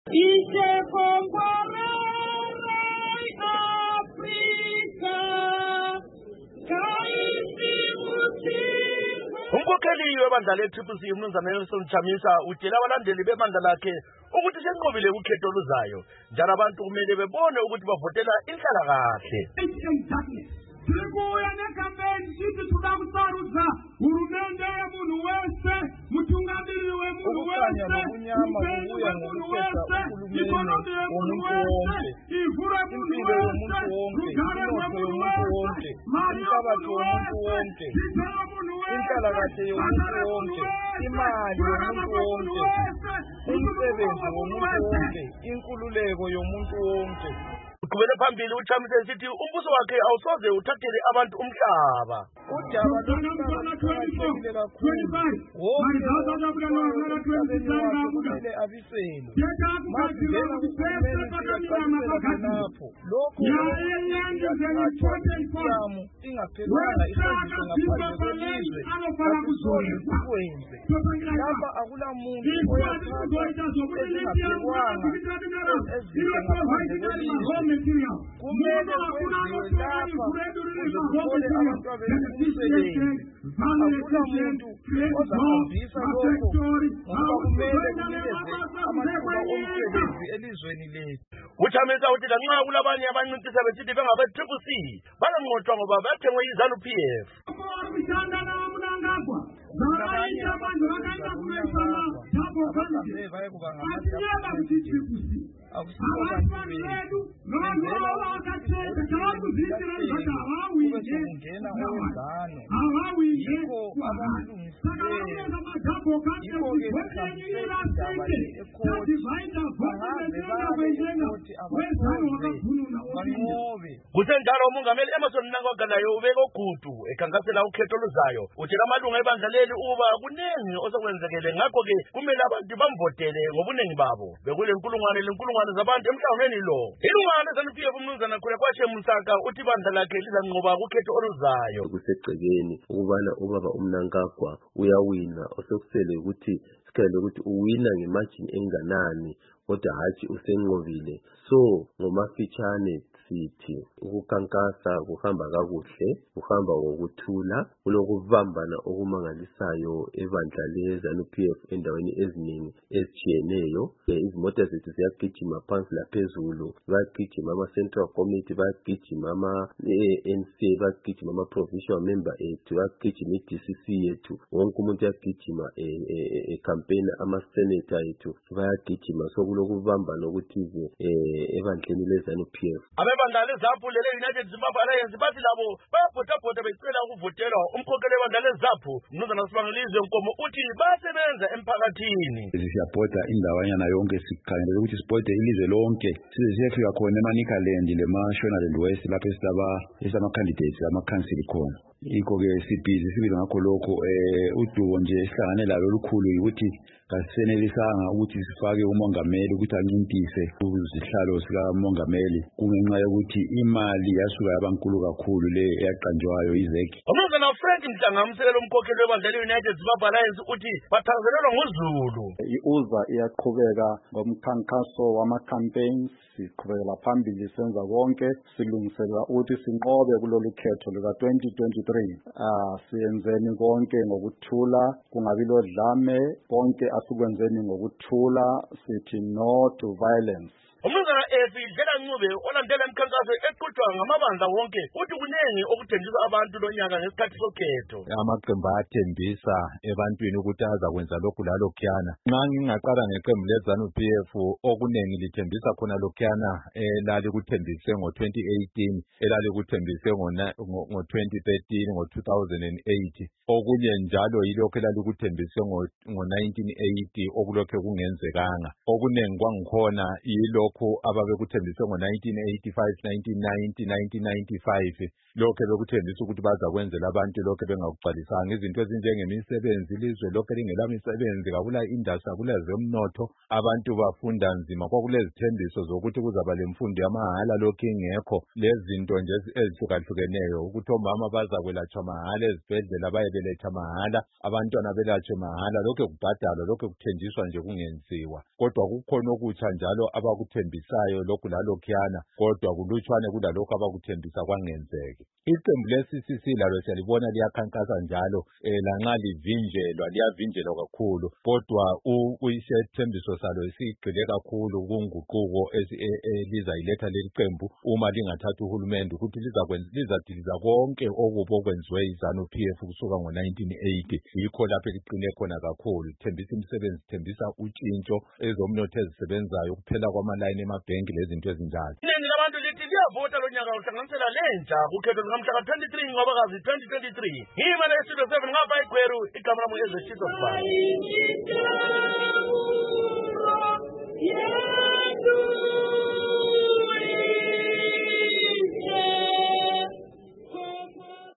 Umkhokheli webandla le-TCC uMnumzana Nelson Chamisa utshela abalandeli bebandla lakhe ukuthi senqobile ukhetho oluzayo njalo abantu kumele bebone ukuthi bavotela inhlalakahle. Sibuya nekampeni sithi tudakusaruza urumende yemuntu wese mutungamiri wemuntu wese upendo wemuntu wese ikonomi yemuntu wese ivura yemuntu wese lugare wemuntu wese mali yemuntu wese itela yemuntu wese inhlalakahle yomuntu wonke imali yomuntu wonke umsebenzi womuntu wonke inkululeko yomuntu wonke. Uqhubele phambili uChamisa esithi umbuso wakhe awusoze uthathele abantu umhlaba. Udaba luqhubekile kakhulu. Kumele abiselwe. Masivela lapho lokho yami ingaphelanga isenzo ngaphandle kwelizwe akuzokwenze. Lapha akula muntu oyathatha ezingaphekwanga ezinto ngaphandle kwelizwe. Kumele kwenziwe lapha uzokole abantu abemsebenzi. Akula muntu ozahambisa lokho ngoba kumele kunikeze amathuba omsebenzi elizweni lethu. uChamisa uthi lanxa kulabanye abanciphisa besithi bengabe-TCC banganqotshwa ngoba bathengwe yi-ZANU-PF. Kusenjalo umongameli Emmerson Mnangagwa naye ubeka ugudu ekhankasela ukhetho oluzayo utshela amalunga ebandla leli uba kuningi osokwenzekele ngakho-ke kumele abantu bamvotele ngobuningi babo. Bekule nkulungwane zabantu emhlanganweni lo. Ilunga le-ZANU-PF uMnumzana Khweshe Musaka uthi ibandla lakhe lizanqoba ukhetho oluzayo. Kusegcekeni ukubana ubaba uMnangagwa uyawina osokusele ukuthi sikhale ukuthi uwina ngemajini enganani kodwa hatshi usenqobile. So ngomafitshane sithi ukukankasa kuhamba kakuhle, kuhamba ngokuthula, kulokubambana okumangalisayo ebandla le-ZANU-PF endaweni eziningi ezitshiyeneyo. Izimota zethu ziyagijima phansi laphezulu, bayagijima ama-Central Committee, bayagijima ama-ANC, bayagijima ama-Provincial Member ethu, bayagijima i-DCC yethu, wonke umuntu uyagijima campaign, ama-Senator ethu bayagijima. So kulokubambana okuthize ebandleni le-ZANU-PF. Abebandla leZAPU lele-United Zimbabwe Alliance bathi labo bayabhothabhotha becela ukuvotelwa. Umkhokheli webandla leZAPU uMnumzana Sibangilizwe Nkomo uthi bayasebenza emphakathini. Siyabhoda indawanyana yonke sikhangele ukuthi sibhode ilizwe lonke size siyefika khona eManicaland leMashonaland West lapho esama-candidates ama-council khona. Yikho-ke sibhizi sibili ngakho lokho udubo nje sihlangane lalo olukhulu ukuthi kasisenelisanga ukuthi sifake umongameli ukuthi ancintise kuzihlalo sikamongameli kungenxa yokuthi imali yasuka yabankulu kakhulu le eyaqanjwayo izeki. uMnumzana Frank Mhlanga umsekeli umkhokheli webandla le-United Zimbabwe Alliance uthi bathakazelelwa nguZulu. I-UZA iyaqhubeka ngomkhankaso wama-campaigns, siqhubekela phambili senza konke silungiselela ukuthi sinqobe kulolu khetho luka-2023. Siyenzeni konke ngokuthula, kungabi lodlame, konke asikwenzeni ngokuthula, sithi no to violence. uMnumzana Dlela Ncube olandela imikhankaso eqhutshwa ngamabandla wonke uthi kuningi okuthenjiswa abantu lonyaka ngesikhathi sokhetho. Amaqembu ayathembisa ebantwini ukuthi azakwenza lokhu lalokhuyana. Nxa ngingaqala ngeqembu le-ZANU-PF okunengi lithembisa khona lokhuyana elalikuthembise ngo-2018, elalikuthembise ngo-2013, ngo-2008. Okunye njalo yilokho elalikuthembise ngo-1980 okulokhu kungenzekanga. Okunengi kwangikhona yilokho lokhu ababekuthembise ngo-1985, 1990, 1995 lokhu bekuthembisa ukuthi bazakwenzela abantu lokhu bengakugcwalisanga izinto ezinjengemisebenzi ilizwe lokhu lingelamisebenzi kakula industry kakula zemnotho abantu bafunda nzima kwakulezithembiso zokuthi kuzaba lemfundo yamahala lokhu ingekho lezinto nje ezihlukahlukeneyo ukuthi omama bazakwelatshwa mahala ezibhedlela bayebeletha mahala abantwana belatshwe mahala lokhu kubhadalwa lokhu kuthenjiswa nje kungenziwa kodwa kukhona okutsha njalo abakuthembisayo lokhu lalokhuyana kodwa kulutshwane kulalokhu abakuthembisa kwangenzeki iqembu le-CCC lalo siyalibona liyakhankasa njalo lanxa livinjelwa liyavinjelwa kakhulu kodwa isethembiso salo esigxile kakhulu kunguquko elizayiletha leli qembu uma lingathatha uhulumende ukuthi lizadiliza konke okubi okwenziwe yi-ZANU-PF kusuka ngo-1980 yikho lapho liqine khona kakhulu lithembisa imisebenzi lithembisa utshintsho ezomnotho ezisebenzayo kuphela kwamalayini emabhenki lezinto ezinjalo iningi labantu lithi liyavota lo nyaka uhlanganisela lentsha kukhetho lukamhla ka-23 ngoBakazi 2023 ngima le-Studio 7 ngapha eGweru igama lami ezeShiso Sibali